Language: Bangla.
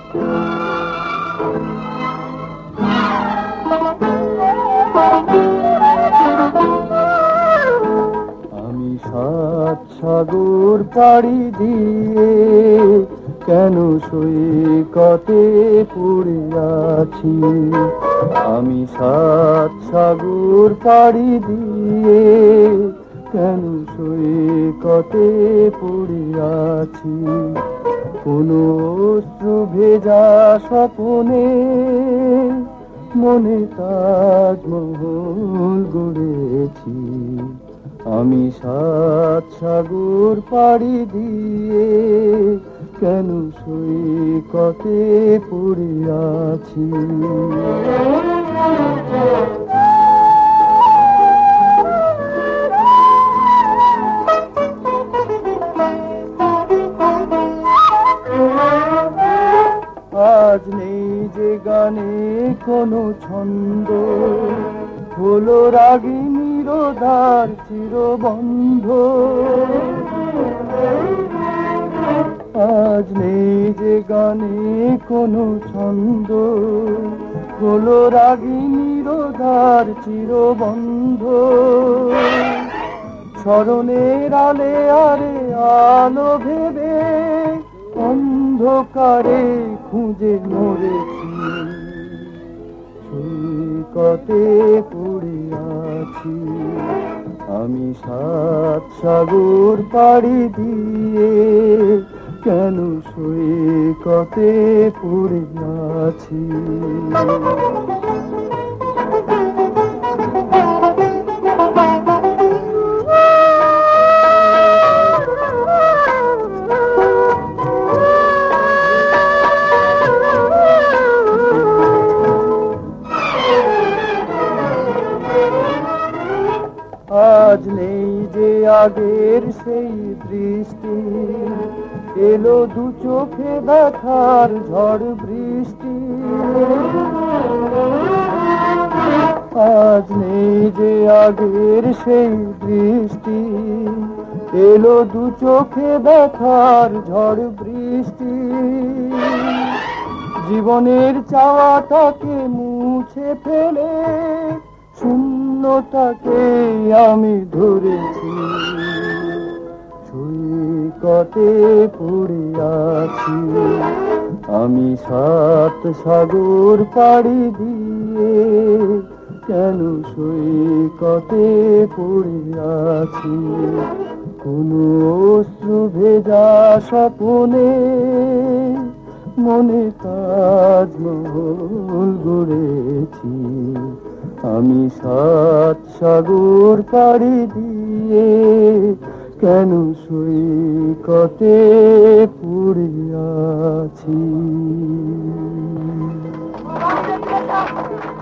আমি সাত সাগর পাড়ি দিয়ে কেন সৈকতে পড়ে আছি। আমি সাত সাগর পাড়ি দিয়ে কেন সৈকতে পড়ে আছি। কোনো অশ্রু ভেজা স্বপ্নে মনে তাজমহল গড়েছি। আমি সাত সাগর পাড়ি দিয়ে কেন সৈকতে পড়ে আছি। আজ নেই যে গানে কোনো ছন্দ, হলো রাগিনীর দ্বার চিরবন্ধ। আজ নেই যে গানে কোনো ছন্দ, হলো রাগিনীর দ্বার চিরবন্ধ। স্মরণের আলে আরে আলো ভেবে অন্ধকারে খুঁজে মরেছি। সৈকতে পড়ে আছি। আমি সাত সাগর পাড়ি দিয়ে কেন সৈকতে পড়ে আছি। আজ নেই যে আগের সেই বৃষ্টি, এলো দু চোখে দেখার ঝড় বৃষ্টি। আজ নেই যে আগের সেই বৃষ্টি, এলো দু চোখে দেখার ঝড় বৃষ্টি। জীবনের চাওয়াটাকে মুছে ফেলে শূন্যতাকে আমি ধরেছি। সৈকতে পড়ে আছি। আমি সাত সাগর পাড়ি দিয়ে কেন সৈকতে পড়ে আছি। কোনো অশ্রু ভেজা স্বপ্নে মনে তাজমহল গড়েছি। আমি সাত সাগর পাড়ি দিয়ে কেন সৈকতে পড়ে আছি।